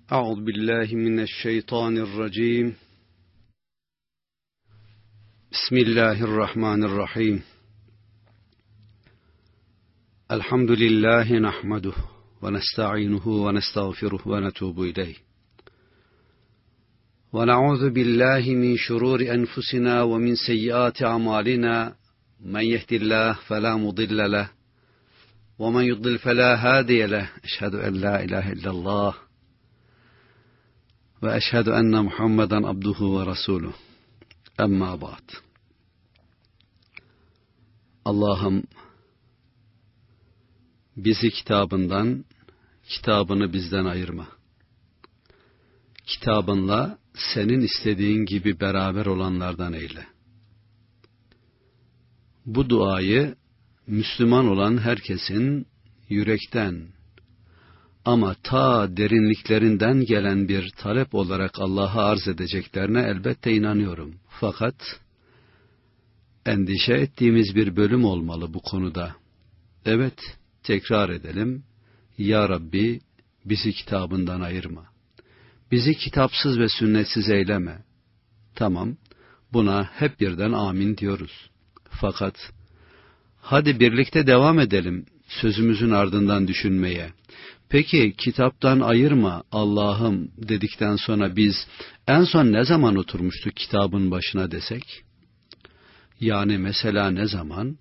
أعوذ بالله من الشيطان الرجيم. بسم الله الرحمن الرحيم. الحمد لله نحمده ونستعينه ونستغفره ونتوب إليه ونعوذ بالله من شرور أنفسنا ومن سيئات أعمالنا من يهد الله فلا مضل له ومن يضلل فلا هادي له أشهد أن لا إله إلا الله ve eşhedü enne Muhammeden abduhu ve resuluh. Emma ba'd. Allah'ım bizi kitabından, kitabını bizden ayırma. Kitabınla senin istediğin gibi beraber olanlardan eyle. Bu duayı Müslüman olan herkesin yürekten ama ta derinliklerinden gelen bir talep olarak Allah'a arz edeceklerine elbette inanıyorum. Fakat endişe ettiğimiz bir bölüm olmalı bu konuda. Evet, tekrar edelim. Ya Rabbi, bizi kitabından ayırma. Bizi kitapsız ve sünnetsiz eyleme. Tamam, buna hep birden amin diyoruz. Fakat hadi birlikte devam edelim sözümüzün ardından düşünmeye. Peki kitaptan ayırma Allah'ım dedikten sonra biz en son ne zaman oturmuştuk kitabın başına desek? Yani mesela ne zaman?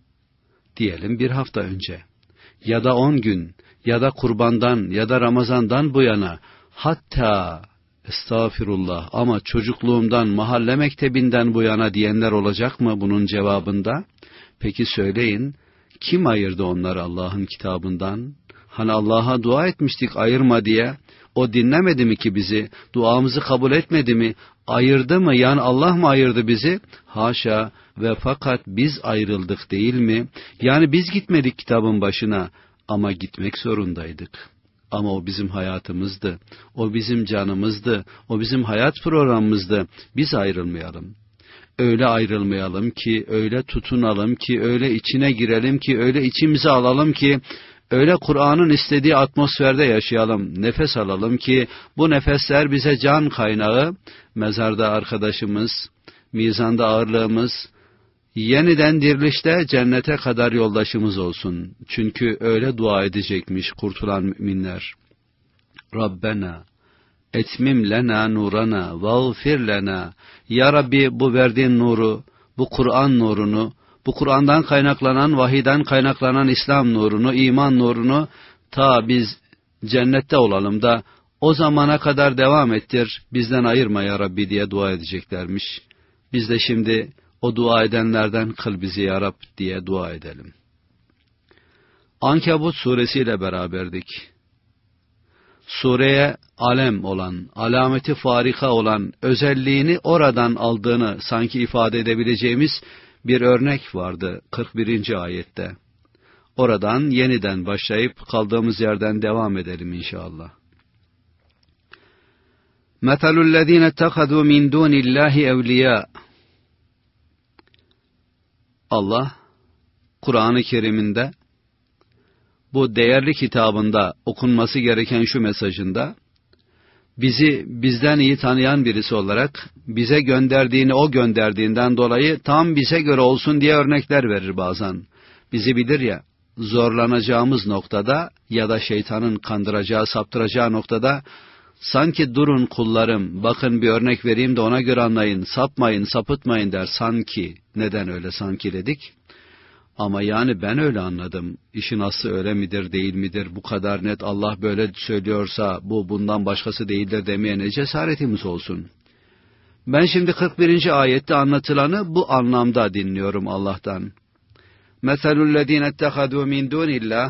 Diyelim bir hafta önce ya da 10 gün ya da kurbandan ya da Ramazan'dan bu yana, hatta estağfirullah ama çocukluğumdan, mahalle mektebinden bu yana diyenler olacak mı bunun cevabında? Peki söyleyin, kim ayırdı onları Allah'ın kitabından? Hani Allah'a dua etmiştik ayırma diye, o dinlemedi mi ki bizi, duamızı kabul etmedi mi, ayırdı mı, yani Allah mı ayırdı bizi? Haşa ve fakat biz ayrıldık değil mi? Yani biz gitmedik kitabın başına ama gitmek zorundaydık. Ama o bizim hayatımızdı, o bizim canımızdı, o bizim hayat programımızdı, biz ayrılmayalım. Öyle ayrılmayalım ki, öyle tutunalım ki, öyle içine girelim ki, öyle içimize alalım ki, öyle Kur'an'ın istediği atmosferde yaşayalım, nefes alalım ki, bu nefesler bize can kaynağı, mezarda arkadaşımız, mizanda ağırlığımız, yeniden dirilişte cennete kadar yoldaşımız olsun. Çünkü öyle dua edecekmiş kurtulan müminler. Rabbena etmim lena nurana vağfir lena. Ya Rabbi, bu verdiğin nuru, bu Kur'an nurunu, bu Kur'an'dan kaynaklanan, vahiden kaynaklanan İslam nurunu, iman nurunu ta biz cennette olalım da o zamana kadar devam ettir, bizden ayırma ya Rabbi diye dua edeceklermiş. Biz de şimdi o dua edenlerden kıl bizi ya Rab diye dua edelim. Ankebut suresiyle beraberdik. Sureye alem olan, alameti farika olan, özelliğini oradan aldığını sanki ifade edebileceğimiz bir örnek vardı 41. ayette. Oradan yeniden başlayıp kaldığımız yerden devam edelim inşallah. مَثَلُ الَّذ۪ينَ اتَّخَذُوا مِنْ دُونِ اللّٰهِ اَوْلِيَاءَ. Allah, Kur'an-ı Kerim'inde, bu değerli kitabında okunması gereken şu mesajında, bizi bizden iyi tanıyan birisi olarak bize gönderdiğini o gönderdiğinden dolayı tam bize göre olsun diye örnekler verir bazen. Bizi bilir ya, zorlanacağımız noktada ya da şeytanın kandıracağı, saptıracağı noktada sanki durun kullarım, bakın bir örnek vereyim de ona göre anlayın, sapmayın, sapıtmayın der sanki. Neden öyle sanki dedik? Ama yani ben öyle anladım. İşin aslı öyle midir, değil midir? Bu kadar net Allah böyle söylüyorsa bu bundan başkası değildir demeye ne cesaretimiz olsun. Ben şimdi 41. ayette anlatılanı bu anlamda dinliyorum Allah'tan. مَثَلُ الَّذ۪ينَ اتَّخَذُوا مِنْ دُونِ اللّٰهِ.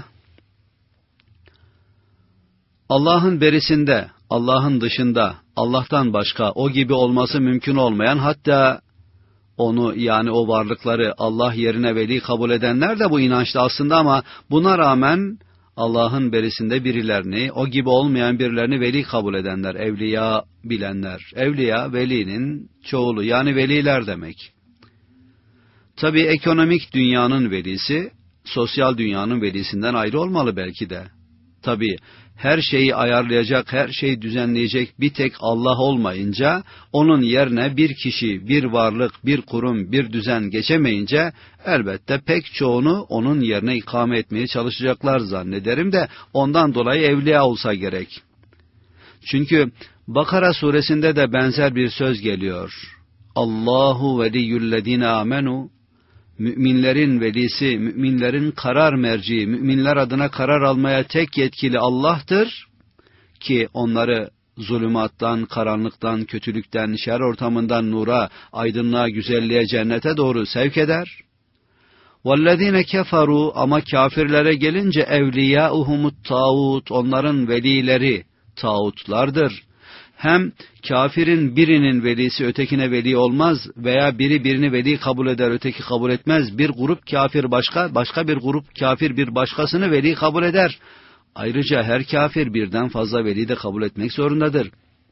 Allah'ın berisinde, Allah'ın dışında, Allah'tan başka o gibi olması mümkün olmayan, hatta onu yani o varlıkları Allah yerine veli kabul edenler de bu inançta aslında, ama buna rağmen Allah'ın berisinde birilerini, o gibi olmayan birilerini veli kabul edenler, evliya bilenler. Evliya, velinin çoğulu, yani veliler demek. Tabii ekonomik dünyanın velisi, sosyal dünyanın velisinden ayrı olmalı belki de. Tabii her şeyi ayarlayacak, her şeyi düzenleyecek bir tek Allah olmayınca, onun yerine bir kişi, bir varlık, bir kurum, bir düzen geçemeyince, elbette pek çoğunu onun yerine ikame etmeye çalışacaklar zannederim de, ondan dolayı evliya olsa gerek. Çünkü Bakara suresinde de benzer bir söz geliyor. Allahu veliyyullezine amenu, müminlerin velisi, müminlerin karar merci, müminler adına karar almaya tek yetkili Allah'tır ki onları zulümattan, karanlıktan, kötülükten, şer ortamından nura, aydınlığa, güzelliğe, cennete doğru sevk eder. وَالَّذ۪ينَ كَفَرُوا, ama kafirlere gelince اَوْلِيَاؤُهُمُ الطَّاغُوتُ, onların velileri tağutlardır. Hem kafirin birinin velisi ötekine veli olmaz veya biri birini veli kabul eder, öteki kabul etmez. Bir grup kafir başka bir grup kafir bir başkasını veli kabul eder. Ayrıca her kafir birden fazla veli de kabul etmek zorundadır.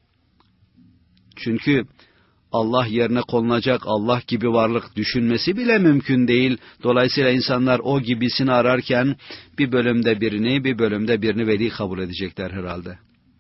Çünkü Allah yerine konulacak Allah gibi varlık düşünmesi bile mümkün değil. Dolayısıyla insanlar o gibisini ararken bir bölümde birini veli kabul edecekler herhalde.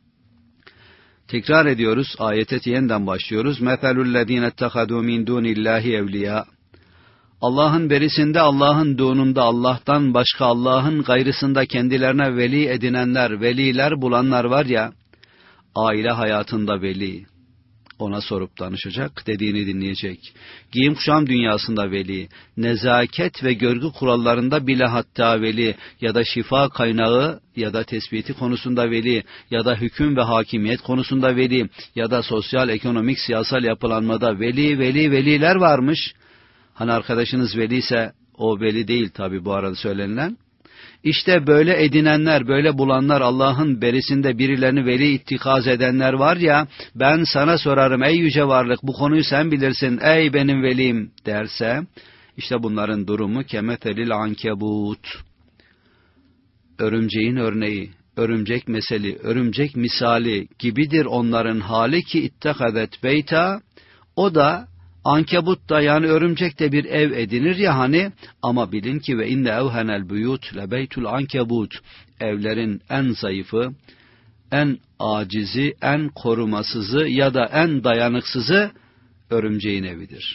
Tekrar ediyoruz, ayete yeniden başlıyoruz. مَثَلُ الَّذ۪ينَ اتَّخَذُوا مِنْ دُونِ اللّٰهِ اَوْلِيَا, Allah'ın berisinde, Allah'ın doğununda, Allah'tan başka Allah'ın gayrısında kendilerine veli edinenler, veliler bulanlar var ya, aile hayatında veli, ona sorup danışacak, dediğini dinleyecek. Giyim kuşam dünyasında veli, nezaket ve görgü kurallarında bile hatta veli, ya da şifa kaynağı ya da tespiti konusunda veli, ya da hüküm ve hakimiyet konusunda veli, ya da sosyal, ekonomik, siyasal yapılanmada veliler varmış. Hani arkadaşınız veli ise o veli değil tabi bu arada söylenilen. İşte böyle edinenler, böyle bulanlar, Allah'ın berisinde birilerini veli ittikaz edenler var ya, ben sana sorarım ey yüce varlık, bu konuyu sen bilirsin ey benim velim derse, işte bunların durumu kemethelil ankebut. Örümceğin örneği, örümcek meseli, örümcek misali gibidir onların hali ki ittekadet beyta, o da ankebut da yani örümcek de bir ev edinir ya hani, ama bilin ki ve inne evhenel buyut lebeytul ankebut, evlerin en zayıfı, en acizi, en korumasızı ya da en dayanıksızı örümceğin evidir.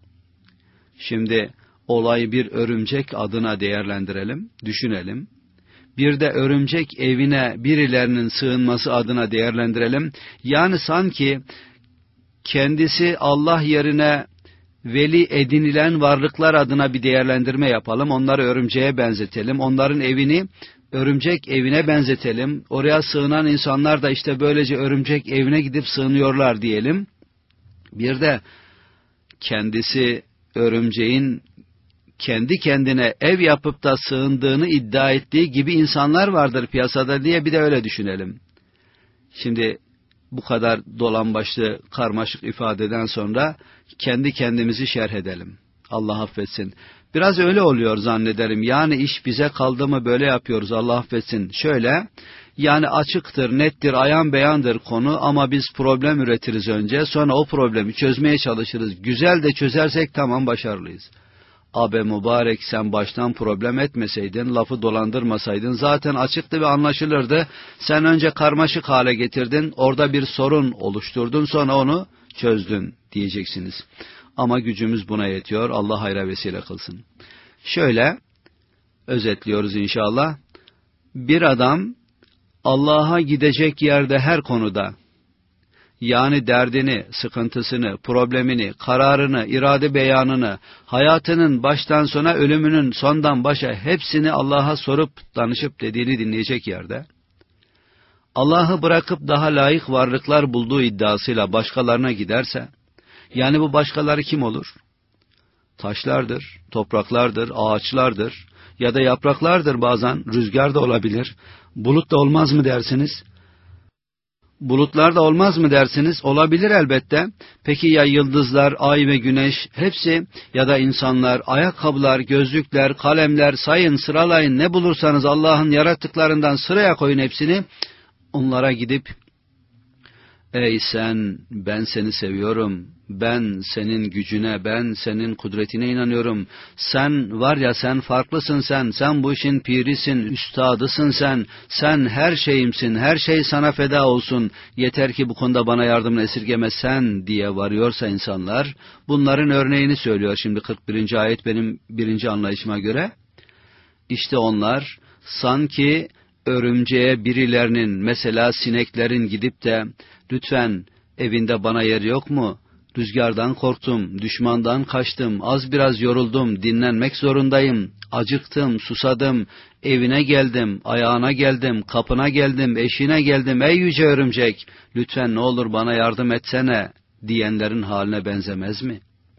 Şimdi olayı bir örümcek adına değerlendirelim, düşünelim. Bir de örümcek evine birilerinin sığınması adına değerlendirelim. Yani sanki kendisi Allah yerine veli edinilen varlıklar adına bir değerlendirme yapalım. Onları örümceğe benzetelim. Onların evini örümcek evine benzetelim. Oraya sığınan insanlar da işte böylece örümcek evine gidip sığınıyorlar diyelim. Bir de kendisi örümceğin kendi kendine ev yapıp da sığındığını iddia ettiği gibi insanlar vardır piyasada diye bir de öyle düşünelim. Şimdi bu kadar dolambaçlı, karmaşık ifadeden sonra kendi kendimizi şerh edelim. Allah affetsin. Biraz öyle oluyor zannederim. Yani iş bize kaldı mı böyle yapıyoruz, Allah affetsin. Şöyle, yani açıktır, nettir, ayan beyandır konu ama biz problem üretiriz önce. Sonra o problemi çözmeye çalışırız. Güzel de çözersek tamam başarılıyız. Abi mübarek sen baştan problem etmeseydin, lafı dolandırmasaydın zaten açıktı ve anlaşılırdı. Sen önce karmaşık hale getirdin, orada bir sorun oluşturdun, sonra onu çözdün diyeceksiniz. Ama gücümüz buna yetiyor, Allah hayra vesile kılsın. Şöyle özetliyoruz inşallah. Bir adam Allah'a gidecek yerde her konuda, yani derdini, sıkıntısını, problemini, kararını, irade beyanını, hayatının baştan sona, ölümünün sondan başa hepsini Allah'a sorup danışıp dediğini dinleyecek yerde, Allah'ı bırakıp daha layık varlıklar bulduğu iddiasıyla başkalarına giderse, yani bu başkaları kim olur? Taşlardır, topraklardır, ağaçlardır ya da yapraklardır, bazen rüzgar da olabilir. Bulut da olmaz mı dersiniz? Bulutlar da olmaz mı dersiniz? Olabilir elbette. Peki ya yıldızlar, ay ve güneş hepsi, ya da insanlar, ayakkabılar, gözlükler, kalemler, sayın, sıralayın, ne bulursanız Allah'ın yarattıklarından sıraya koyun hepsini. Onlara gidip Ey sen, ben seni seviyorum, ben senin gücüne, ben senin kudretine inanıyorum. Sen var ya, sen farklısın sen bu işin pirisin, üstadısın sen her şeyimsin, her şey sana feda olsun. Yeter ki bu konuda bana yardımını esirgeme sen diye varıyorsa insanlar, bunların örneğini söylüyor şimdi 41. ayet benim birinci anlayışıma göre. İşte onlar sanki örümceğe birilerinin, mesela sineklerin gidip de lütfen evinde bana yer yok mu? Rüzgardan korktum, düşmandan kaçtım, az biraz yoruldum, dinlenmek zorundayım, acıktım, susadım, evine geldim, ayağına geldim, kapına geldim, eşine geldim, ey yüce örümcek, lütfen ne olur bana yardım etsene diyenlerin haline benzemez mi?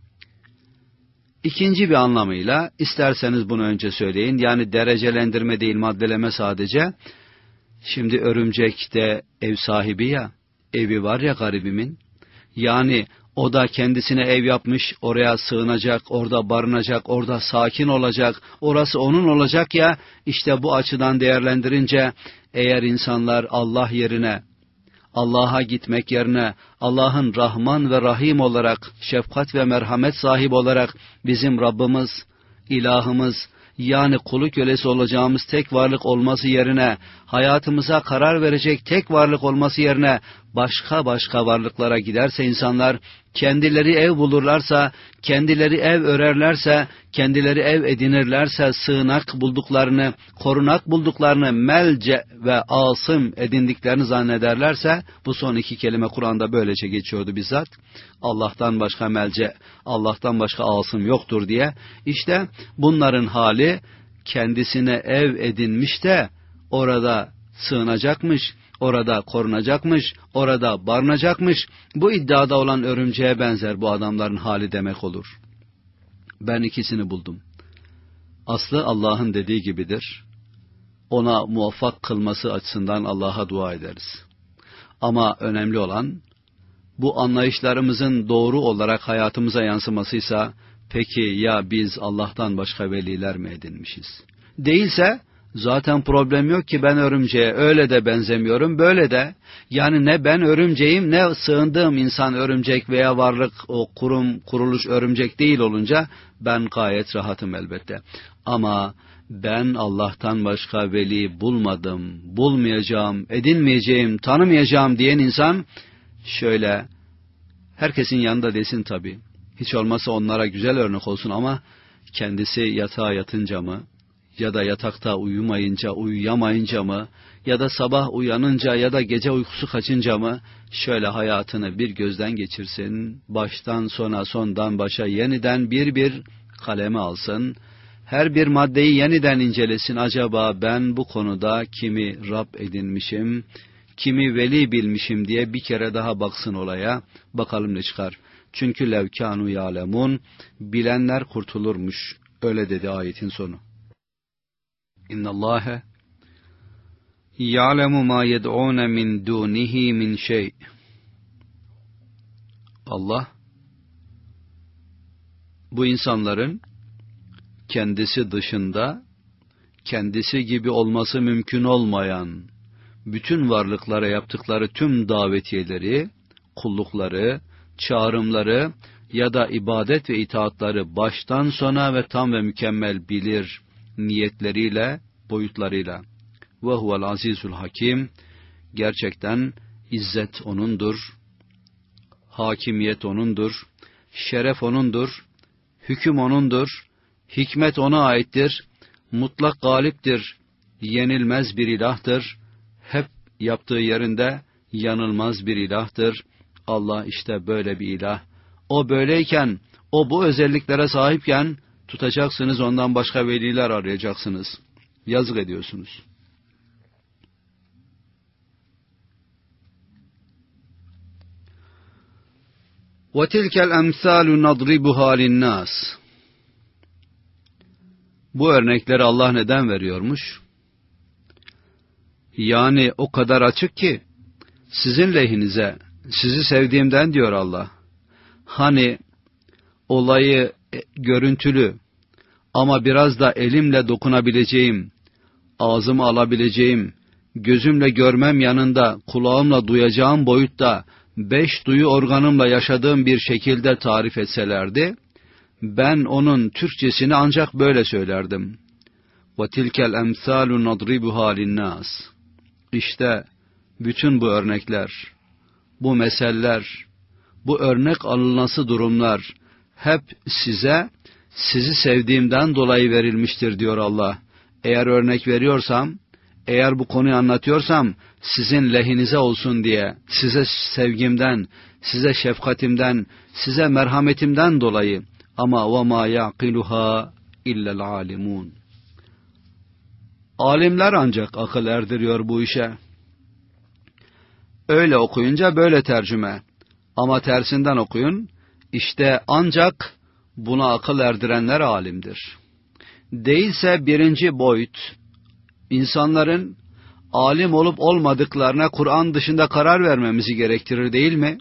İkinci bir anlamıyla, isterseniz bunu önce söyleyin, yani derecelendirme değil, maddeleme sadece. Şimdi örümcek de ev sahibi ya, evi var ya garibimin, yani o da kendisine ev yapmış, oraya sığınacak, orada barınacak, orada sakin olacak, orası onun olacak ya, işte bu açıdan değerlendirince, eğer insanlar Allah yerine, Allah'a gitmek yerine Allah'ın Rahman ve Rahim olarak, şefkat ve merhamet sahibi olarak bizim Rabbimiz, ilahımız, yani kulu kölesi olacağımız tek varlık olması yerine, hayatımıza karar verecek tek varlık olması yerine başka varlıklara giderse insanlar, kendileri ev bulurlarsa, kendileri ev örerlerse, kendileri ev edinirlerse, sığınak bulduklarını, korunak bulduklarını, melce ve asım edindiklerini zannederlerse, bu son iki kelime Kur'an'da böylece geçiyordu bizzat, Allah'tan başka melce, Allah'tan başka asım yoktur diye, işte bunların hali, kendisine ev edinmiş de orada sığınacakmış, orada korunacakmış, orada barınacakmış, bu iddiada olan örümceğe benzer bu adamların hali demek olur. Ben ikisini buldum. Aslı Allah'ın dediği gibidir. Ona muvaffak kılması açısından Allah'a dua ederiz. Ama önemli olan, bu anlayışlarımızın doğru olarak hayatımıza yansımasıysa, peki ya biz Allah'tan başka veliler mi edinmişiz? Değilse, zaten problem yok ki, ben örümceğe öyle de benzemiyorum, böyle de. Yani ne ben örümceğim, ne sığındığım insan örümcek veya varlık, o kuruluş örümcek değil olunca, ben gayet rahatım elbette. Ama ben Allah'tan başka veli bulmadım, bulmayacağım, edinmeyeceğim, tanımayacağım diyen insan, şöyle, herkesin yanında desin tabii. Hiç olmazsa onlara güzel örnek olsun ama, kendisi yatağa yatınca mı, ya da yatakta uyumayınca, uyuyamayınca mı, ya da sabah uyanınca ya da gece uykusu kaçınca mı, şöyle hayatını bir gözden geçirsin, baştan sona, sondan başa yeniden bir kaleme alsın, her bir maddeyi yeniden incelesin, acaba ben bu konuda kimi Rab edinmişim, kimi veli bilmişim diye bir kere daha baksın olaya, bakalım ne çıkar. Çünkü levkânu yâlemûn, bilenler kurtulurmuş, öyle dedi ayetin sonu. İnna Allahe ya'lemu ma yed'un min dunihi min şey. Allah, bu insanların kendisi dışında, kendisi gibi olması mümkün olmayan bütün varlıklara yaptıkları tüm davetiyeleri, kullukları, çağrımları ya da ibadet ve itaatları baştan sona ve tam ve mükemmel bilir, niyetleriyle, boyutlarıyla. Ve huvel azizul hakim, gerçekten izzet O'nundur, hakimiyet O'nundur, şeref O'nundur, hüküm O'nundur, hikmet O'na aittir, mutlak galiptir, yenilmez bir ilahtır, hep yaptığı yerinde yanılmaz bir ilahtır. Allah işte böyle bir ilah. O böyleyken, o bu özelliklere sahipken, tutacaksınız ondan başka veliler arayacaksınız. Yazık ediyorsunuz. وَتِلْكَ الْاَمْثَالُ نَضْرِبُهَا لِلنَّاسِ. Bu örnekleri Allah neden veriyormuş? Yani o kadar açık ki, sizin lehinize, sizi sevdiğimden diyor Allah. Hani olayı görüntülü ama biraz da elimle dokunabileceğim, ağzıma alabileceğim, gözümle görmem yanında kulağımla duyacağım boyutta 5 duyu organımla yaşadığım bir şekilde tarif etselerdi, ben onun Türkçesini ancak böyle söylerdim. وَتِلْكَ الْاَمْثَالُ نَضْرِبُهَا لِلنَّاسِ. İşte bütün bu örnekler, bu meseller, bu örnek alınası durumlar hep sizi sevdiğimden dolayı verilmiştir diyor Allah. Eğer örnek veriyorsam, eğer bu konuyu anlatıyorsam sizin lehinize olsun diye, size sevgimden, size şefkatimden, size merhametimden dolayı. Ama وَمَا يَعْقِلُهَا اِلَّا الْعَالِمُونَ. Alimler ancak akıl erdiriyor bu işe. Öyle okuyunca böyle tercüme. Ama tersinden okuyun, işte ancak buna akıl erdirenler alimdir. Değilse birinci boyut, insanların alim olup olmadıklarına Kur'an dışında karar vermemizi gerektirir değil mi?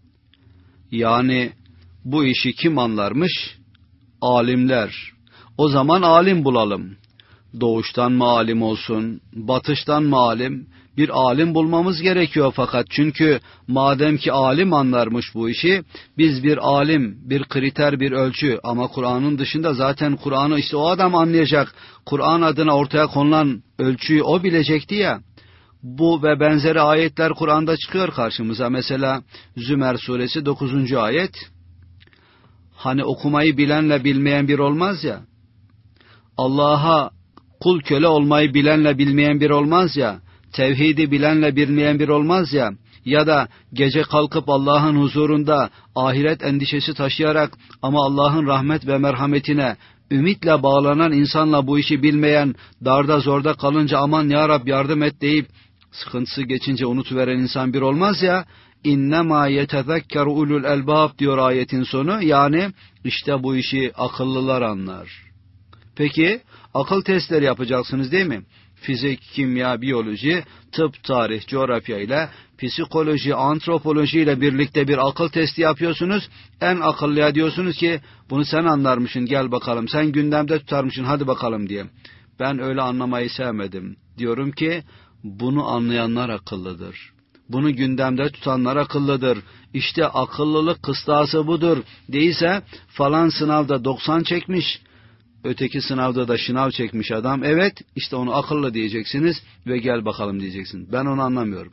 Yani bu işi kim anlarmış? Alimler. O zaman alim bulalım. Doğuştan mı alim olsun, batıştan mı alim? Bir alim bulmamız gerekiyor fakat çünkü madem ki alim anlarmış bu işi, biz bir alim, bir kriter, bir ölçü ama Kur'an'ın dışında zaten Kur'an'ı işte o adam anlayacak. Kur'an adına ortaya konulan ölçüyü o bilecekti ya. Bu ve benzeri ayetler Kur'an'da çıkıyor karşımıza. Mesela Zümer suresi 9. ayet. Hani okumayı bilenle bilmeyen bir olmaz ya. Allah'a kul köle olmayı bilenle bilmeyen bir olmaz ya. Tevhidi bilenle bilmeyen bir olmaz ya. Ya da gece kalkıp Allah'ın huzurunda ahiret endişesi taşıyarak ama Allah'ın rahmet ve merhametine ümitle bağlanan insanla bu işi bilmeyen, darda zorda kalınca aman ya Rab yardım et deyip sıkıntısı geçince unutuveren insan bir olmaz ya. İnnemâ yetezekkeru ulul elbâb diyor ayetin sonu. Yani işte bu işi akıllılar anlar. Peki akıl testleri yapacaksınız değil mi? Fizik, kimya, biyoloji, tıp, tarih, coğrafya ile psikoloji, antropoloji ile birlikte bir akıl testi yapıyorsunuz. En akıllıya diyorsunuz ki bunu sen anlarmışsın gel bakalım. Sen gündemde tutarmışsın hadi bakalım diye. Ben öyle anlamayı sevmedim. Diyorum ki bunu anlayanlar akıllıdır. Bunu gündemde tutanlar akıllıdır. İşte akıllılık kıstası budur. Değilse falan sınavda 90 çekmiş. Öteki sınavda da şınav çekmiş adam. Evet işte onu akıllı diyeceksiniz ve gel bakalım diyeceksiniz. Ben onu anlamıyorum.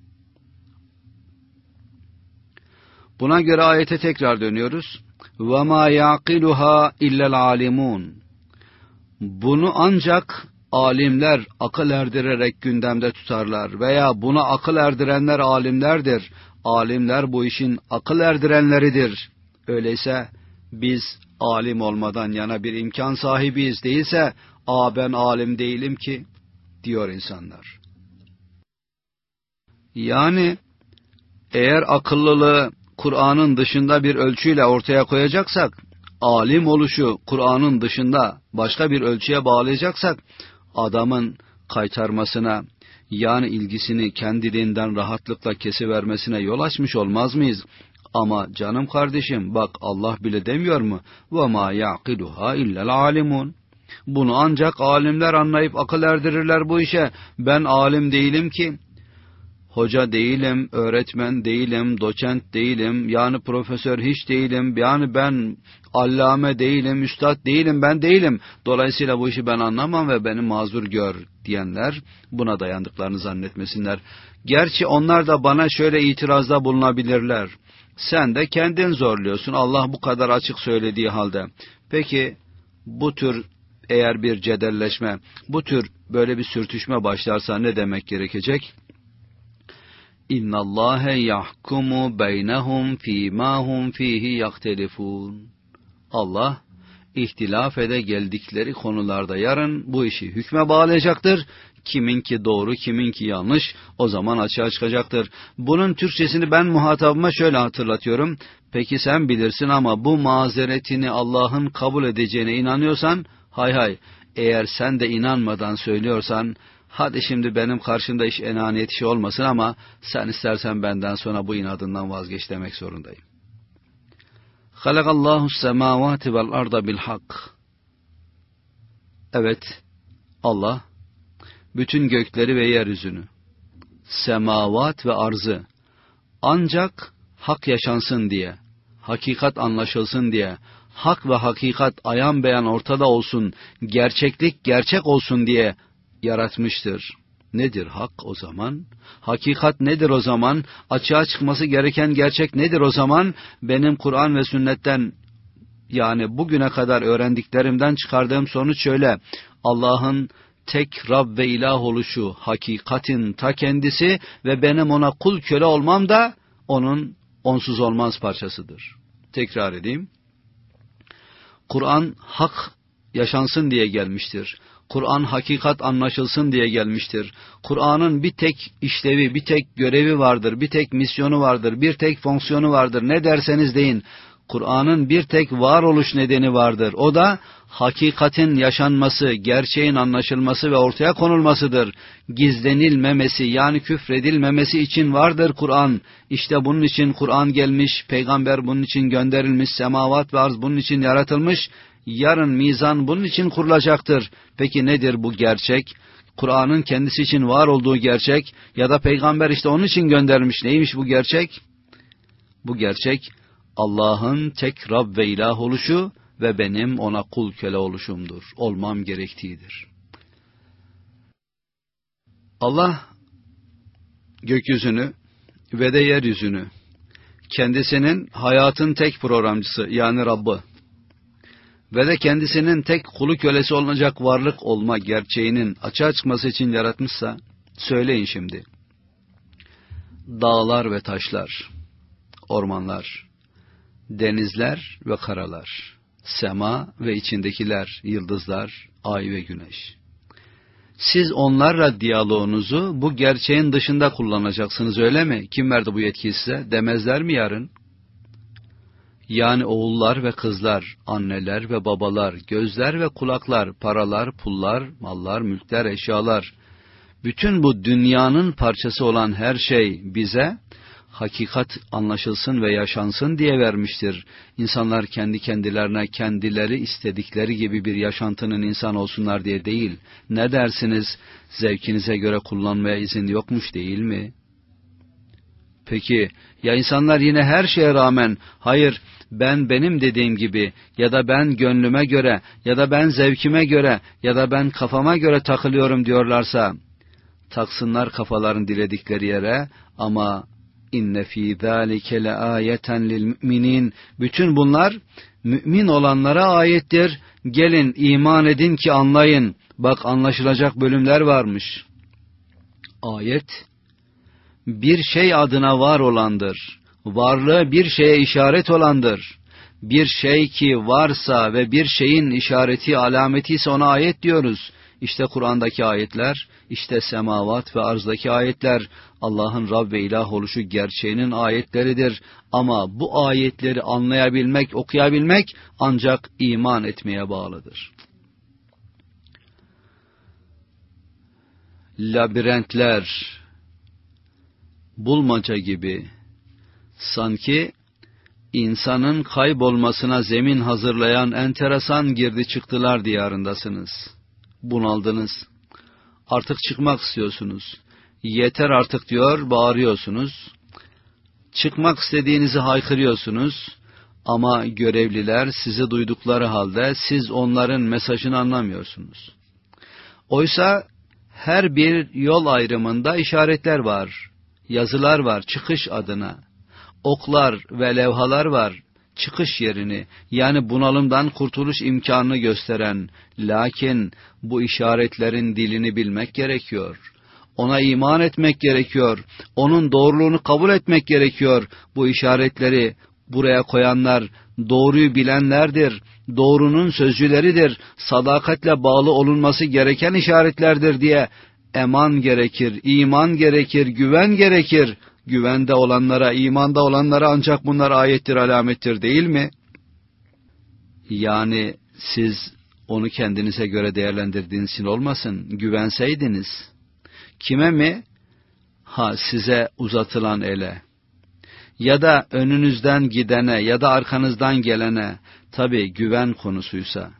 Buna göre ayete tekrar dönüyoruz. وَمَا يَعْقِلُهَا اِلَّا الْعَالِمُونَ. Bunu ancak alimler akıl erdirerek gündemde tutarlar veya buna akıl erdirenler alimlerdir. Alimler bu işin akıl erdirenleridir. Öyleyse biz alim olmadan yana bir imkan sahibiyiz değilse ben alim değilim ki diyor insanlar. Yani eğer akıllılığı Kur'an'ın dışında bir ölçüyle ortaya koyacaksak, alim oluşu Kur'an'ın dışında başka bir ölçüye bağlayacaksak, adamın kaytarmasına, yani ilgisini kendiliğinden rahatlıkla kesivermesine yol açmış olmaz mıyız? Ama canım kardeşim bak Allah bile demiyor mu? وَمَا يَعْقِلُهَا اِلَّا الْعَالِمُونَ. Bunu ancak alimler anlayıp akıl erdirirler bu işe. Ben alim değilim ki. Hoca değilim, öğretmen değilim, doçent değilim, yani profesör hiç değilim, yani ben allame değilim, üstad değilim, ben değilim. Dolayısıyla bu işi ben anlamam ve beni mazur gör diyenler buna dayandıklarını zannetmesinler. Gerçi onlar da bana şöyle itirazda bulunabilirler. Sen de kendin zorluyorsun Allah bu kadar açık söylediği halde. Peki bu tür eğer bir cedelleşme, bu tür böyle bir sürtüşme başlarsa ne demek gerekecek? İnna Allahe yahkumu beynehum fîmâ hum fîhî yaktelifûn. Allah ihtilaf ede geldikleri konularda yarın bu işi hükme bağlayacaktır. Kiminki doğru, kiminki yanlış o zaman açığa çıkacaktır. Bunun Türkçesini ben muhatabıma şöyle hatırlatıyorum. Peki sen bilirsin ama bu mazeretini Allah'ın kabul edeceğine inanıyorsan hay hay. Eğer sen de inanmadan söylüyorsan hadi şimdi benim karşımda iş enaniyet işi olmasın ama sen istersen benden sonra bu inadından vazgeç demek zorundayım. Halakallahu semavati vel arda bil hak. Evet, Allah bütün gökleri ve yeryüzünü, semavat ve arzı Ancak hak yaşansın diye, hakikat anlaşılsın diye, hak ve hakikat ayan beyan ortada olsun, gerçeklik gerçek olsun diye yaratmıştır. Nedir hak o zaman? Hakikat nedir o zaman? Açığa çıkması gereken gerçek nedir o zaman? Benim Kur'an ve sünnetten, yani bugüne kadar öğrendiklerimden çıkardığım sonuç şöyle: Allah'ın tek Rab ve ilah oluşu, hakikatin ta kendisi ve benim ona kul köle olmam da onun onsuz olmaz parçasıdır. Tekrar edeyim. Kur'an hak yaşansın diye gelmiştir. Kur'an hakikat anlaşılsın diye gelmiştir. Kur'an'ın bir tek işlevi, bir tek görevi vardır, bir tek misyonu vardır, bir tek fonksiyonu vardır. Ne derseniz deyin. Kur'an'ın bir tek varoluş nedeni vardır. O da hakikatin yaşanması, gerçeğin anlaşılması ve ortaya konulmasıdır. Gizlenilmemesi, yani küfredilmemesi için vardır Kur'an. İşte bunun için Kur'an gelmiş, peygamber bunun için gönderilmiş, semavat ve arz bunun için yaratılmış, yarın mizan bunun için kurulacaktır. Peki nedir bu gerçek? Kur'an'ın kendisi için var olduğu gerçek ya da peygamber işte onun için göndermiş. Neymiş bu gerçek? Bu gerçek Allah'ın tek Rab ve ilah oluşu ve benim ona kul köle oluşumdur. Olmam gerektiğidir. Allah gökyüzünü ve de yeryüzünü kendisinin hayatın tek programcısı, yani Rabb'ı ve de kendisinin tek kulu kölesi olacak varlık olma gerçeğinin açığa çıkması için yaratmışsa, söyleyin şimdi. Dağlar ve taşlar, ormanlar, denizler ve karalar, sema ve içindekiler, yıldızlar, ay ve güneş. Siz onlarla diyaloğunuzu bu gerçeğin dışında kullanacaksınız, öyle mi? Kim verdi bu yetkiyi size? Demezler mi yarın? Yani oğullar ve kızlar, anneler ve babalar, gözler ve kulaklar, paralar, pullar, mallar, mülkler, eşyalar, bütün bu dünyanın parçası olan her şey bize hakikat anlaşılsın ve yaşansın diye vermiştir. İnsanlar kendi kendilerine, kendileri istedikleri gibi bir yaşantının insan olsunlar diye değil. Ne dersiniz? Zevkinize göre kullanmaya izin yokmuş değil mi? Peki ya insanlar yine her şeye rağmen hayır ben benim dediğim gibi ya da ben gönlüme göre ya da ben zevkime göre ya da ben kafama göre takılıyorum diyorlarsa, taksınlar kafaların diledikleri yere, ama inne fî zâlike leâyeten lil mü'minin, bütün bunlar mümin olanlara ayettir. Gelin iman edin ki anlayın. Bak, anlaşılacak bölümler varmış. Ayet bir şey adına var olandır. Varlığı bir şeye işaret olandır. Bir şey ki varsa ve bir şeyin işareti, alameti ise ona ayet diyoruz. İşte Kur'an'daki ayetler, işte semavat ve arzdaki ayetler, Allah'ın Rab ve ilah oluşu gerçeğinin ayetleridir. Ama bu ayetleri anlayabilmek, okuyabilmek ancak iman etmeye bağlıdır. Labirentler, bulmaca gibi, sanki insanın kaybolmasına zemin hazırlayan enteresan girdi çıktılar diyarındasınız. Bunaldınız. Artık çıkmak istiyorsunuz. Yeter artık diyor, bağırıyorsunuz. Çıkmak istediğinizi haykırıyorsunuz. Ama görevliler sizi duydukları halde siz onların mesajını anlamıyorsunuz. Oysa her bir yol ayrımında işaretler var, yazılar var çıkış adına. Oklar ve levhalar var, çıkış yerini, yani bunalımdan kurtuluş imkanını gösteren. Lakin bu işaretlerin dilini bilmek gerekiyor. Ona iman etmek gerekiyor. Onun doğruluğunu kabul etmek gerekiyor. Bu işaretleri buraya koyanlar doğruyu bilenlerdir. Doğrunun sözcüleridir. Sadakatle bağlı olunması gereken işaretlerdir diye eman gerekir, iman gerekir, güven gerekir. Güvende olanlara, imanda olanlara ancak bunlar ayettir, alamettir değil mi? Yani siz onu kendinize göre değerlendirdiğiniz için olmasın, güvenseydiniz. Kime mi? Size uzatılan ele. Ya da önünüzden gidene ya da arkanızdan gelene, tabii güven konusuysa.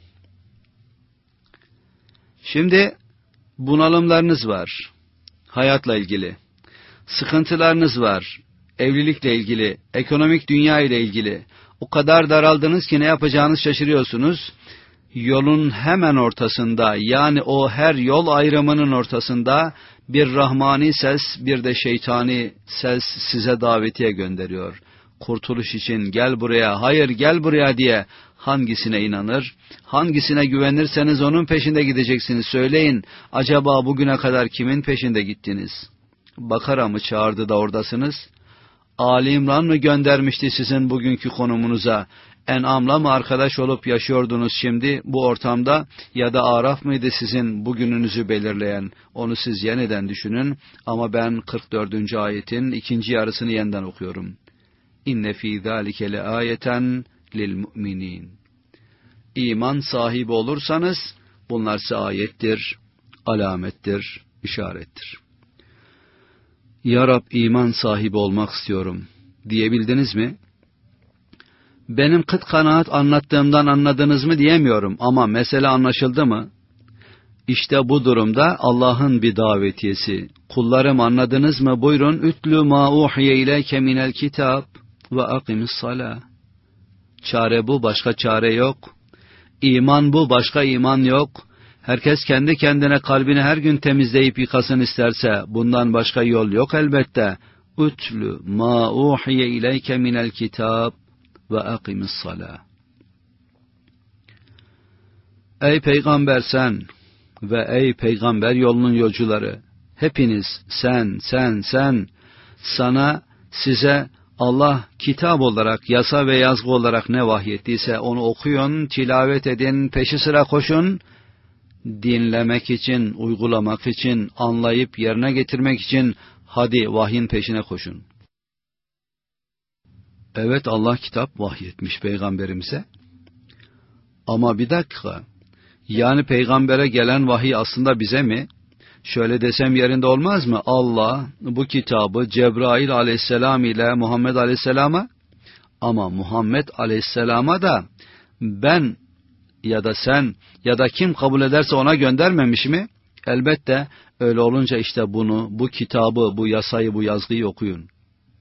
Şimdi bunalımlarınız var, hayatla ilgili. Sıkıntılarınız var, evlilikle ilgili, ekonomik dünya ile ilgili o kadar daraldınız ki ne yapacağınızı şaşırıyorsunuz. Yolun hemen ortasında, yani o her yol ayrımının ortasında bir rahmani ses, bir de şeytani ses size davetiye gönderiyor. Kurtuluş için gel buraya, hayır gel buraya diye. Hangisine inanır, hangisine güvenirseniz onun peşinde gideceksiniz. Söyleyin, acaba bugüne kadar kimin peşinde gittiniz? Bakara mı çağırdı da oradasınız? Ali İmran mı göndermişti sizin bugünkü konumunuza? En'am'la mı arkadaş olup yaşıyordunuz şimdi bu ortamda, ya da Araf mıydı sizin bugününüzü belirleyen? Onu siz yeniden düşünün, ama ben 44. ayetin ikinci yarısını yeniden okuyorum. İnne fî zâlike leâyeten lil mu'minin. İman sahibi olursanız bunlar size ayettir, alamettir, işarettir. Ya Rab, iman sahibi olmak istiyorum diyebildiniz mi? Benim kıt kanaat anlattığımdan anladınız mı diyemiyorum, ama mesele anlaşıldı mı? İşte bu durumda Allah'ın bir davetiyesi. Kullarım, anladınız mı? Buyurun, ütlü ma uhiye ileyke minel kitab ve akimis salâ. Çare bu, başka çare yok. İman bu, başka iman yok. Herkes kendi kendine kalbini her gün temizleyip yıkasın isterse, bundan başka yol yok elbette. Ütlü ma uhiye ileyke minel kitab ve akimis salâ. Ey peygamber sen ve ey peygamber yolunun yolcuları, hepiniz, sen, sana, size Allah kitap olarak, yasa ve yazgı olarak ne vahyettiyse onu okuyun, tilavet edin, peşi sıra koşun, dinlemek için, uygulamak için, anlayıp yerine getirmek için hadi vahyin peşine koşun. Evet, Allah kitap vahyetmiş peygamberimize. Ama bir dakika, yani peygambere gelen vahiy aslında bize mi? Şöyle desem yerinde olmaz mı? Allah bu kitabı Cebrail aleyhisselam ile Muhammed aleyhisselama, ama Muhammed aleyhisselama da ben ya da sen ya da kim kabul ederse ona göndermemiş mi? Elbette öyle olunca işte bunu, bu kitabı, bu yasayı, bu yazgıyı okuyun.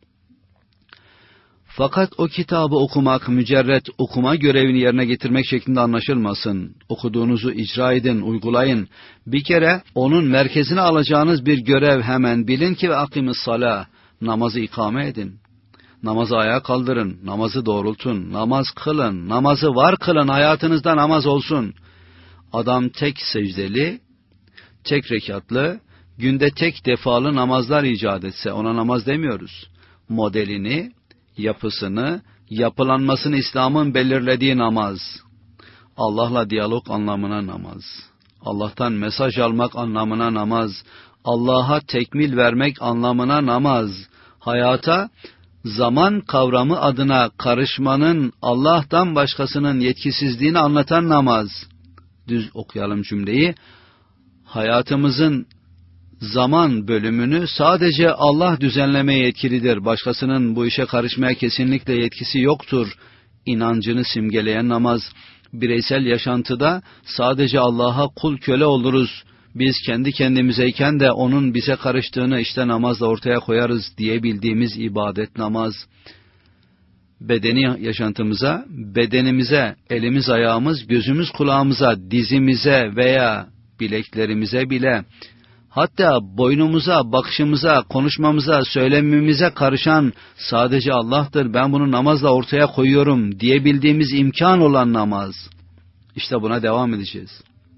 Fakat o kitabı okumak, mücerret okuma görevini yerine getirmek şeklinde anlaşılmasın. Okuduğunuzu icra edin, uygulayın. Bir kere onun merkezine alacağınız bir görev hemen bilin ki ve akimis salâ. Namazı ikame edin. Namazı ayağa kaldırın, namazı doğrultun, namaz kılın, namazı var kılın, hayatınızda namaz olsun. Adam tek secdeli, tek rekatlı, günde tek defalı namazlar icat etse ona namaz demiyoruz. Modelini, yapısını, yapılanmasını İslam'ın belirlediği namaz. Allah'la diyalog anlamına namaz. Allah'tan mesaj almak anlamına namaz. Allah'a tekmil vermek anlamına namaz. Hayata zaman kavramı adına karışmanın Allah'tan başkasının yetkisizliğini anlatan namaz. Düz okuyalım cümleyi. Hayatımızın zaman bölümünü sadece Allah düzenlemeye yetkilidir. Başkasının bu işe karışmaya kesinlikle yetkisi yoktur. İnancını simgeleyen namaz. Bireysel yaşantıda sadece Allah'a kul köle oluruz. Biz kendi kendimizeyken de onun bize karıştığını işte namazla ortaya koyarız diyebildiğimiz ibadet namaz. Bedeni yaşantımıza, bedenimize, elimiz ayağımız, gözümüz kulağımıza, dizimize veya bileklerimize bile, hatta boynumuza, bakışımıza, konuşmamıza, söylememize karışan sadece Allah'tır, ben bunu namazla ortaya koyuyorum diyebildiğimiz imkan olan namaz. İşte buna devam edeceğiz.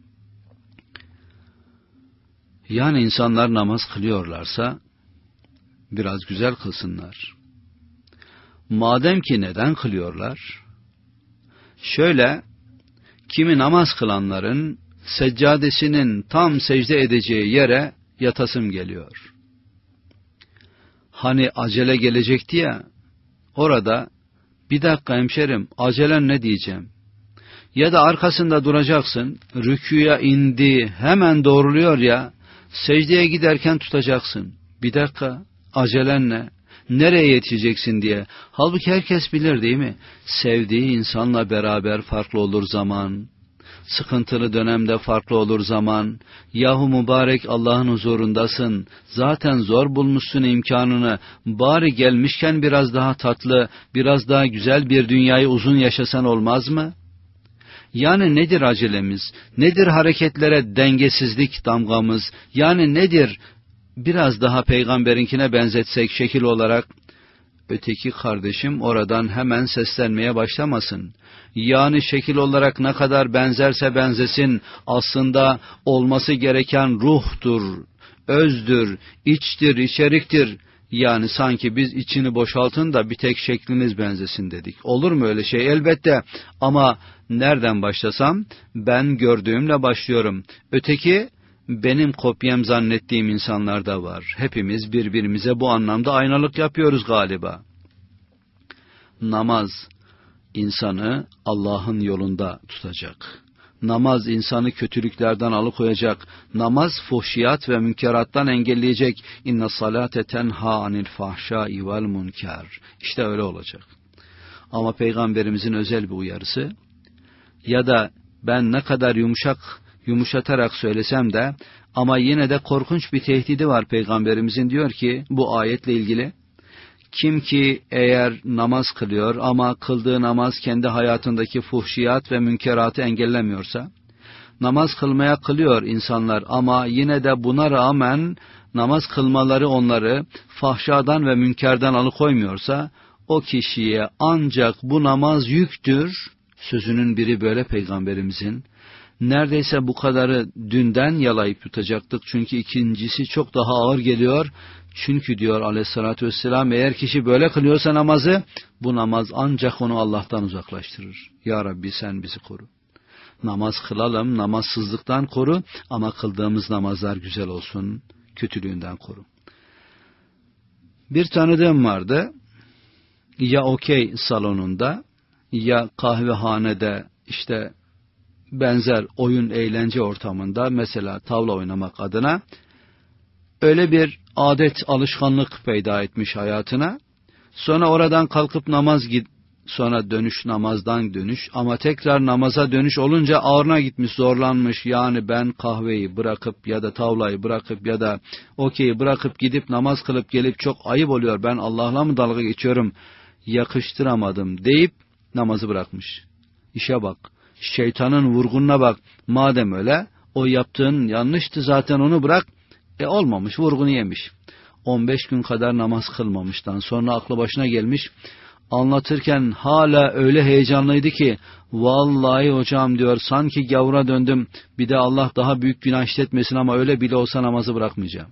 Yani insanlar namaz kılıyorlarsa biraz güzel kılsınlar. Madem ki neden kılıyorlar? Şöyle, kimi namaz kılanların seccadesinin tam secde edeceği yere yatasım geliyor. Hani acele gelecekti ya, orada bir dakika hemşerim, acelen ne diyeceğim? Ya da arkasında duracaksın, rükûya indi, hemen doğruluyor ya, secdeye giderken tutacaksın. Bir dakika, acelen ne? Nereye yetişeceksin diye. Halbuki herkes bilir değil mi? Sevdiği insanla beraber farklı olur zaman. sıkıntılı dönemde farklı olur zaman. Yahu mübarek Allah'ın huzurundasın. Zaten zor bulmuşsun imkanını. Bari gelmişken biraz daha tatlı, biraz daha güzel bir dünyayı uzun yaşasan olmaz mı? Yani nedir acelemiz? Nedir hareketlere dengesizlik damgamız? Yani nedir? Biraz daha peygamberinkine benzetsek şekil olarak, öteki kardeşim oradan hemen seslenmeye başlamasın. Yani şekil olarak ne kadar benzerse benzesin, aslında olması gereken ruhtur, özdür, içtir, içeriktir. Yani sanki biz içini boşaltın da bir tek şekliniz benzesin dedik. Olur mu öyle şey? Elbette. Ama nereden başlasam? Ben gördüğümle başlıyorum. Öteki, benim kopyam zannettiğim insanlar da var. Hepimiz birbirimize bu anlamda aynalık yapıyoruz galiba. Namaz insanı Allah'ın yolunda tutacak. Namaz insanı kötülüklerden alıkoyacak. Namaz fuhşiyat ve münkerattan engelleyecek. İnne salate tenha anil fahşai vel münker. İşte öyle olacak. Ama Peygamberimizin özel bir uyarısı, ya da ben ne kadar yumuşatarak söylesem de ama yine de korkunç bir tehdidi var Peygamberimizin. Diyor ki bu ayetle ilgili, kim ki eğer namaz kılıyor ama kıldığı namaz kendi hayatındaki fuhşiyat ve münkeratı engellemiyorsa, namaz kılıyor insanlar ama yine de buna rağmen namaz kılmaları onları fahşadan ve münkerden alıkoymuyorsa, o kişiye ancak bu namaz yüktür. Sözünün biri böyle Peygamberimizin. Neredeyse bu kadarı dünden yalayıp tutacaktık. Çünkü ikincisi çok daha ağır geliyor. Çünkü diyor Aleyhissalatü vesselam, eğer kişi böyle kılıyorsa namazı, bu namaz ancak onu Allah'tan uzaklaştırır. Ya Rabbi sen bizi koru. Namaz kılalım, namazsızlıktan koru ama kıldığımız namazlar güzel olsun, kötülüğünden koru. Bir tanıdığım vardı, ya okey salonunda ya kahvehanede, işte benzer oyun eğlence ortamında, mesela tavla oynamak adına öyle bir adet, alışkanlık peyda etmiş hayatına. Sonra oradan kalkıp sonra dönüş, namazdan dönüş, ama tekrar namaza dönüş olunca ağrına gitmiş, zorlanmış. Yani ben kahveyi bırakıp ya da tavlayı bırakıp ya da okeyi bırakıp gidip namaz kılıp gelip çok ayıp oluyor, ben Allah'la mı dalga geçiyorum, yakıştıramadım deyip namazı bırakmış. İşe bak, şeytanın vurgununa bak. Madem öyle, o yaptığın yanlıştı zaten, onu bırak. Olmamış, vurgunu yemiş. 15 gün kadar namaz kılmamıştan sonra aklı başına gelmiş. Anlatırken hala öyle heyecanlıydı ki, vallahi hocam diyor, sanki gavura döndüm. Bir de Allah daha büyük günah işletmesin ama öyle bile olsa namazı bırakmayacağım.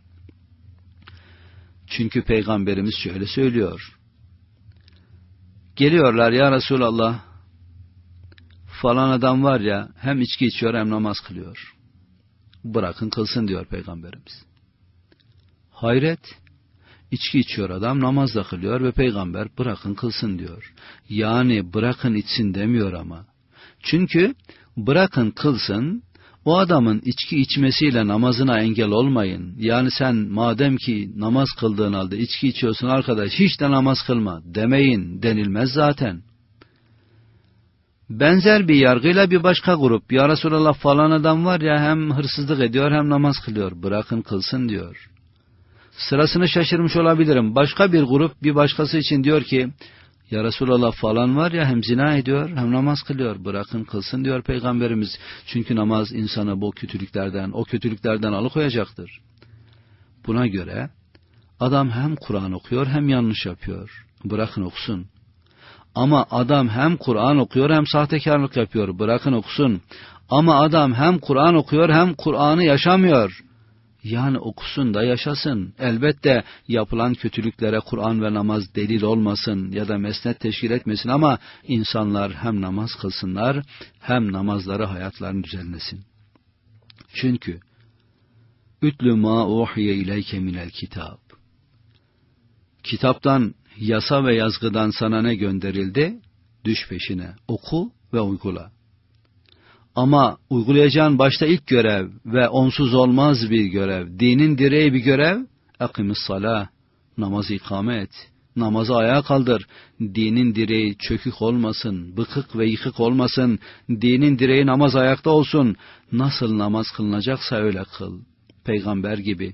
Çünkü Peygamberimiz şöyle söylüyor. Geliyorlar, ya Resulallah, falan adam var ya, hem içki içiyor hem namaz kılıyor. Bırakın kılsın diyor Peygamberimiz. Hayret, içki içiyor adam, namaz da kılıyor ve Peygamber bırakın kılsın diyor. Yani bırakın içsin demiyor ama. Çünkü bırakın kılsın, o adamın içki içmesiyle namazına engel olmayın. Yani sen madem ki namaz kıldığın halde içki içiyorsun arkadaş, hiç de namaz kılma demeyin, denilmez zaten. Benzer bir yargıyla bir başka grup, ya Resulallah falan adam var ya, hem hırsızlık ediyor hem namaz kılıyor, bırakın kılsın diyor. Sırasını şaşırmış olabilirim. Başka bir grup bir başkası için diyor ki, ya Resulallah falan var ya, hem zina ediyor hem namaz kılıyor, bırakın kılsın diyor Peygamberimiz. Çünkü namaz insanı o kötülüklerden alıkoyacaktır. Buna göre adam hem Kur'an okuyor hem yanlış yapıyor, bırakın okusun. Ama adam hem Kur'an okuyor hem sahtekarlık yapıyor, bırakın okusun. Ama adam hem Kur'an okuyor hem Kur'an'ı yaşamıyor. Yani okusun da yaşasın. Elbette yapılan kötülüklere Kur'an ve namaz delil olmasın ya da mesnet teşkil etmesin, ama insanlar hem namaz kılsınlar hem namazları hayatlarını düzenlesin. Çünkü ütlü ma uhiye ileyke minel kitab. Kitaptan, yasa ve yazgıdan sana ne gönderildi? Düş peşine, oku ve uygula. Ama uygulayacağın başta ilk görev ve onsuz olmaz bir görev, dinin direği bir görev, akimis salah, namazı ikame et. Namazı ayağa kaldır. Dinin direği çökük olmasın, bıkık ve yıkık olmasın. Dinin direği namaz ayakta olsun. Nasıl namaz kılınacaksa öyle kıl. Peygamber gibi.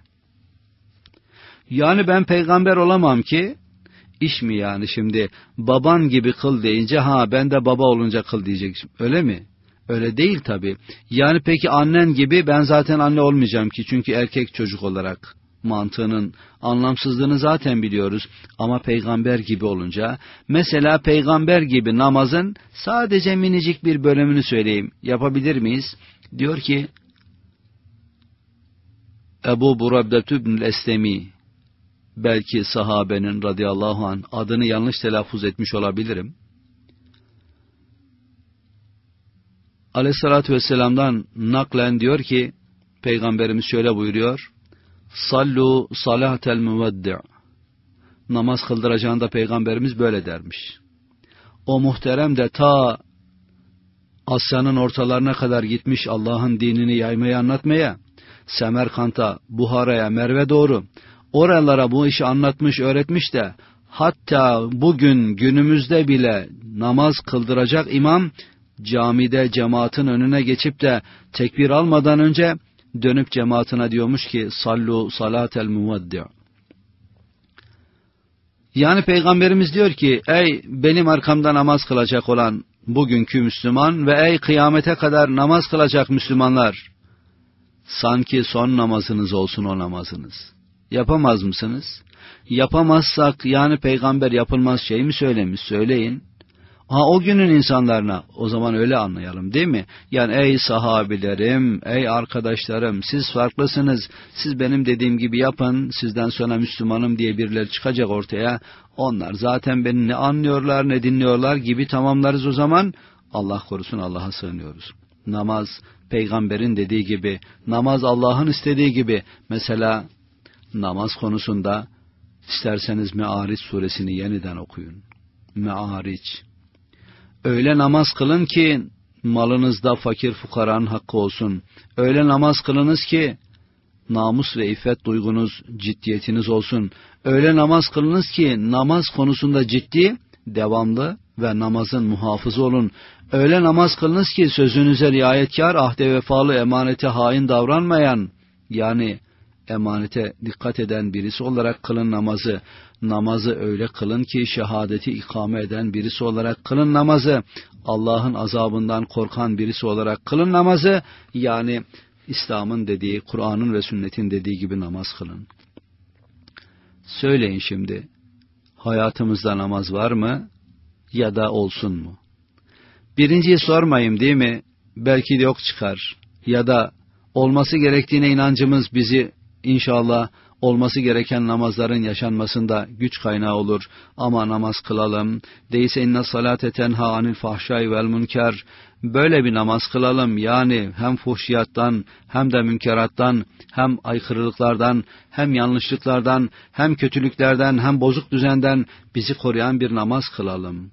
Yani ben peygamber olamam ki, iş mi yani şimdi baban gibi kıl deyince ben de baba olunca kıl diyeceksin. Öyle mi? Öyle değil tabii. Yani peki annen gibi ben zaten anne olmayacağım ki çünkü erkek çocuk olarak. Mantığının anlamsızlığını zaten biliyoruz. Ama peygamber gibi olunca, mesela peygamber gibi namazın sadece minicik bir bölümünü söyleyeyim. Yapabilir miyiz? Diyor ki Ebu Burabdetü ibn Eslemi, belki sahabenin radıyallahu anh, adını yanlış telaffuz etmiş olabilirim. Aleyhissalatü vesselam'dan naklen diyor ki, Peygamberimiz şöyle buyuruyor: Sallu salatel muveddi'. Namaz kıldıracağında Peygamberimiz böyle dermiş. O muhterem de ta Asya'nın ortalarına kadar gitmiş Allah'ın dinini yaymaya, anlatmaya. Semerkant'a, Buhara'ya, Merv'e doğru. Oralara bu işi anlatmış, öğretmiş de hatta bugün günümüzde bile namaz kıldıracak imam camide cemaatin önüne geçip de tekbir almadan önce dönüp cemaatine diyormuş ki sallu salatel muveddi'. Yani Peygamberimiz diyor ki ey benim arkamda namaz kılacak olan bugünkü Müslüman ve ey kıyamete kadar namaz kılacak Müslümanlar, sanki son namazınız olsun o namazınız. Yapamaz mısınız? Yapamazsak yani peygamber yapılmaz şey mi söylemiş? Söyleyin. O günün insanlarına o zaman öyle anlayalım değil mi? Yani ey sahabilerim, ey arkadaşlarım, siz farklısınız. Siz benim dediğim gibi yapın. Sizden sonra Müslümanım diye birileri çıkacak ortaya. Onlar zaten beni ne anlıyorlar ne dinliyorlar gibi tamamlarız o zaman. Allah korusun, Allah'a sığınıyoruz. Namaz peygamberin dediği gibi, namaz Allah'ın istediği gibi. Mesela namaz konusunda isterseniz Me'ariç suresini yeniden okuyun. Me'ariç. Öyle namaz kılın ki malınızda fakir fukaranın hakkı olsun. Öyle namaz kılınız ki namus ve iffet duygunuz, ciddiyetiniz olsun. Öyle namaz kılınız ki namaz konusunda ciddi, devamlı ve namazın muhafızı olun. Öyle namaz kılınız ki sözünüze riayetkar, ahde vefalı, emanete hain davranmayan, yani emanete dikkat eden birisi olarak kılın namazı. Namazı öyle kılın ki şehadeti ikame eden birisi olarak kılın namazı. Allah'ın azabından korkan birisi olarak kılın namazı. Yani İslam'ın dediği, Kur'an'ın ve sünnetin dediği gibi namaz kılın. Söyleyin şimdi, hayatımızda namaz var mı ya da olsun mu? Birinciyi sormayayım değil mi? Belki de yok çıkar. Ya da olması gerektiğine inancımız bizi İnşallah olması gereken namazların yaşanmasında güç kaynağı olur. Ama namaz kılalım. Değilse inne salate tenha anil fahşai vel münker. Böyle bir namaz kılalım. Yani hem fuhşiyattan, hem de münkerattan, hem aykırılıklardan, hem yanlışlıklardan, hem kötülüklerden, hem bozuk düzenden bizi koruyan bir namaz kılalım.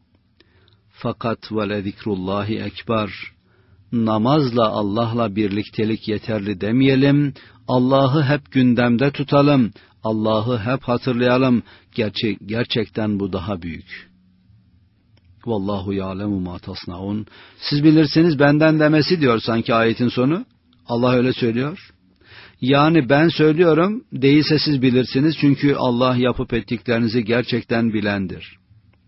Fakat ve zikrullahi ekber. Namazla Allah'la birliktelik yeterli demeyelim. Allah'ı hep gündemde tutalım. Allah'ı hep hatırlayalım. Gerçekten bu daha büyük. Vallahu ya'lemu ma tasnaun. Siz bilirsiniz benden demesi diyor sanki ayetin sonu. Allah öyle söylüyor. Yani ben söylüyorum, değilse siz bilirsiniz çünkü Allah yapıp ettiklerinizi gerçekten bilendir.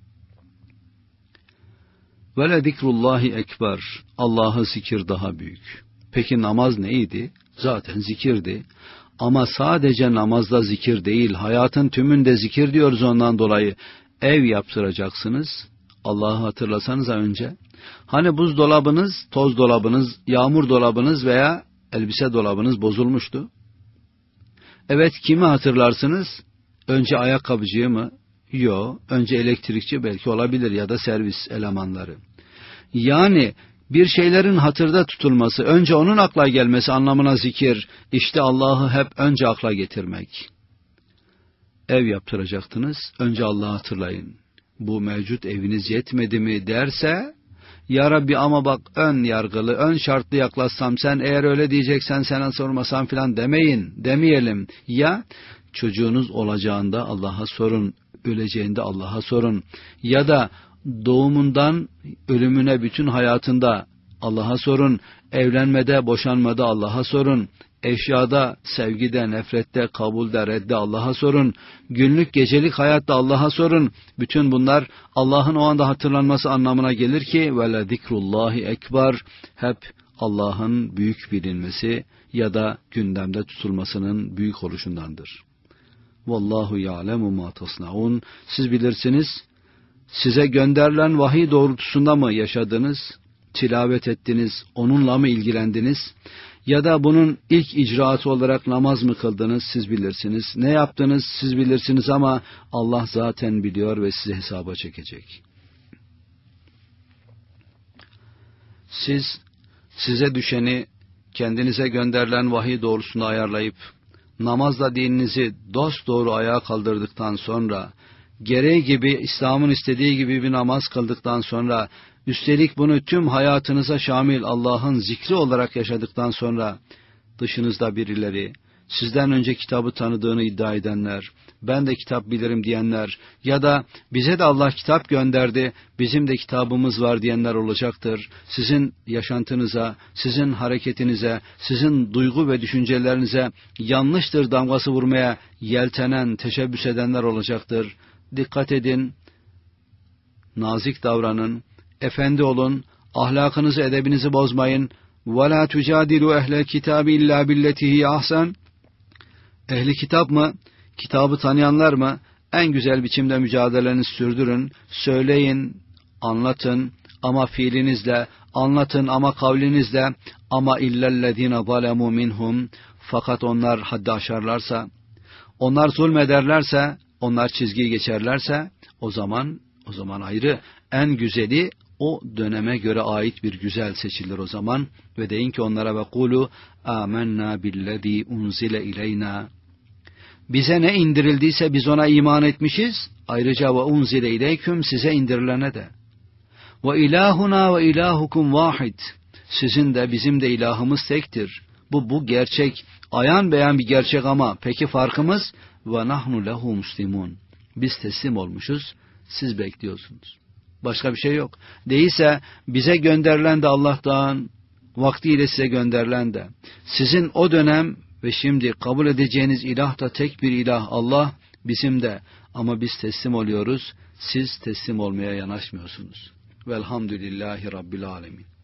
Ve le zikrullahi ekber. Allah'ı zikir daha büyük. Peki namaz neydi? Zaten zikirdi. Ama sadece namazda zikir değil, hayatın tümünde zikir diyoruz ondan dolayı. Ev yaptıracaksınız. Allah'ı hatırlasanıza önce. Hani buzdolabınız, toz dolabınız, yağmur dolabınız veya elbise dolabınız bozulmuştu. Evet, kimi hatırlarsınız? Önce ayakkabıcıyı mı? Yok. Önce elektrikçi belki olabilir ya da servis elemanları. Yani bir şeylerin hatırda tutulması, önce onun akla gelmesi anlamına zikir. İşte Allah'ı hep önce akla getirmek. Ev yaptıracaktınız, önce Allah'ı hatırlayın. Bu mevcut eviniz yetmedi mi derse, ya Rabbi ama bak ön yargılı, ön şartlı yaklaşsam, sen eğer öyle diyeceksen sana sormasam filan demeyelim. Ya çocuğunuz olacağında Allah'a sorun, öleceğinde Allah'a sorun. Ya da doğumundan ölümüne bütün hayatında Allah'a sorun. Evlenmede, boşanmada Allah'a sorun. Eşyada, sevgide, nefrette, kabulde, redde Allah'a sorun. Günlük, gecelik hayatta Allah'a sorun. Bütün bunlar Allah'ın o anda hatırlanması anlamına gelir ki ve le zikrullahi ekber, hep Allah'ın büyük bilinmesi ya da gündemde tutulmasının büyük oluşundandır. Vallahu ya'lemu ma tasnaun. Siz bilirsiniz. Size gönderilen vahiy doğrultusunda mı yaşadınız? Tilavet ettiniz, onunla mı ilgilendiniz? Ya da bunun ilk icraatı olarak namaz mı kıldınız? Siz bilirsiniz. Ne yaptınız? Siz bilirsiniz ama Allah zaten biliyor ve sizi hesaba çekecek. Size düşeni kendinize gönderilen vahiy doğrusunda ayarlayıp namazla dininizi dosdoğru ayağa kaldırdıktan sonra, gereği gibi İslam'ın istediği gibi bir namaz kıldıktan sonra, üstelik bunu tüm hayatınıza şamil Allah'ın zikri olarak yaşadıktan sonra, dışınızda birileri, sizden önce kitabı tanıdığını iddia edenler, ben de kitap bilirim diyenler ya da bize de Allah kitap gönderdi, bizim de kitabımız var diyenler olacaktır. Sizin yaşantınıza, sizin hareketinize, sizin duygu ve düşüncelerinize yanlıştır damgası vurmaya yeltenen, teşebbüs edenler olacaktır. Dikkat edin, nazik davranın, efendi olun, ahlakınızı, edebinizi bozmayın. وَلَا تُجَادِلُوا اَهْلَ الْكِتَابِ اِلَّا بِالَّتِهِ ahsen. Ehli kitap mı? Kitabı tanıyanlar mı? En güzel biçimde mücadelenizi sürdürün, söyleyin, anlatın ama fiilinizle, anlatın ama kavlinizle, ama illellezine zalemu minhum, fakat onlar haddi aşarlarsa, onlar zulmederlerse, onlar çizgiyi geçerlerse, o zaman ayrı, en güzeli o döneme göre ait bir güzel seçilir o zaman ve deyin ki onlara ve kulu amennâ billezî unzile ileyna. Bize ne indirildiyse biz ona iman etmişiz. Ayrıca ve unzile ileyküm, size indirilene de. Ve ilahuna ve ilahukum vahid. Sizin de bizim de ilahımız tektir. Bu gerçek, ayan beyan bir gerçek ama peki farkımız? Ve nahnu lehu muslimun. Biz teslim olmuşuz, siz bekliyorsunuz. Başka bir şey yok. Değilse bize gönderilen de Allah'tan, vaktiyle size gönderilen de. Sizin o dönem ve şimdi kabul edeceğiniz ilah da tek bir ilah Allah, bizim de. Ama biz teslim oluyoruz, siz teslim olmaya yanaşmıyorsunuz. Velhamdülillahi Rabbil Alemin.